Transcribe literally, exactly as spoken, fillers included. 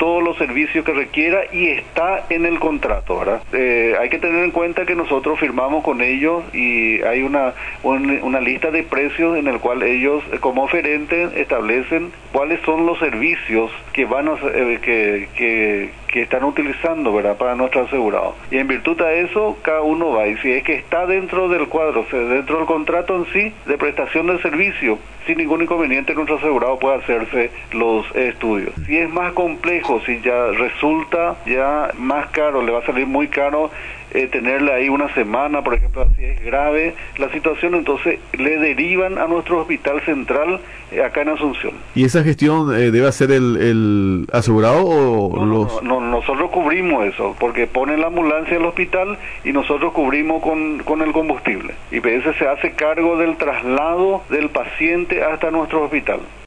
todos los servicios que requiera y está en el contrato, ¿verdad? Eh, hay que tener en cuenta que nosotros firmamos con ellos y hay una, un, una lista de precios en el cual ellos como oferente establecen cuáles son los servicios que van a, eh, que, que, que están utilizando, ¿verdad?, para nuestros asegurados. Y en virtud de eso, cada uno va. Y si es que está dentro del cuadro, o sea, dentro del contrato en sí, de prestación del servicio, sin ningún inconveniente, nuestro asegurado puede hacerse los estudios. Si es más complejo, si ya resulta ya más caro, le va a salir muy caro eh, tenerle ahí una semana, por ejemplo, si es grave la situación, entonces le derivan a nuestro hospital central eh, acá en Asunción. ¿Y esa gestión eh, debe hacer el, el asegurado o no, los...? No, no, no, nosotros cubrimos eso, porque ponen la ambulancia al hospital y nosotros cubrimos con, con el combustible. Y P S se hace cargo del traslado del paciente hasta nuestro hospital.